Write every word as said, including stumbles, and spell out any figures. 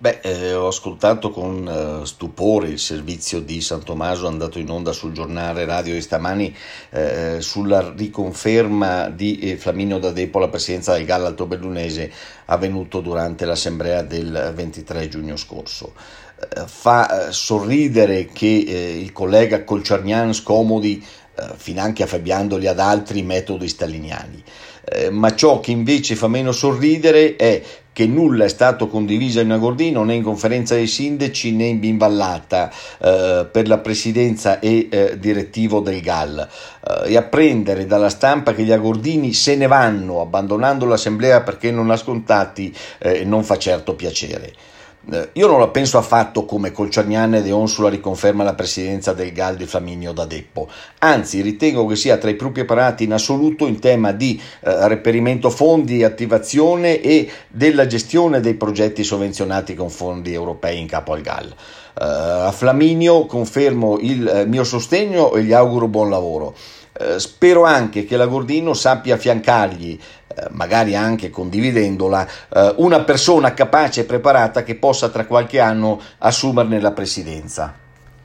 Beh, eh, ho ascoltato con eh, stupore il servizio di San Tommaso andato in onda sul giornale radio di stamani eh, sulla riconferma di eh, Flaminio D'Adepo alla presidenza del Gallo Altobellunese avvenuto durante l'assemblea del ventitré giugno scorso. Eh, fa eh, sorridere che eh, il collega Colciarnian scomodi eh, finanche affabbiandoli ad altri metodi staliniani. Eh, ma ciò che invece fa meno sorridere è che nulla è stato condiviso in Agordino né in conferenza dei sindaci né in Bimvallata eh, per la presidenza e eh, direttivo del G A L eh, e apprendere dalla stampa che gli agordini se ne vanno abbandonando l'assemblea perché non ascoltati eh, non fa certo piacere. Io non la penso affatto come Colciarnian e Deon sulla riconferma alla presidenza del G A L di Flaminio D'Adepo, anzi ritengo che sia tra i più preparati in assoluto in tema di eh, reperimento fondi, attivazione e della gestione dei progetti sovvenzionati con fondi europei in capo al G A L. Uh, a Flaminio confermo il eh, mio sostegno e gli auguro buon lavoro. Uh, spero anche che l'Agordino sappia affiancargli, uh, magari anche condividendola, uh, una persona capace e preparata che possa tra qualche anno assumerne la presidenza.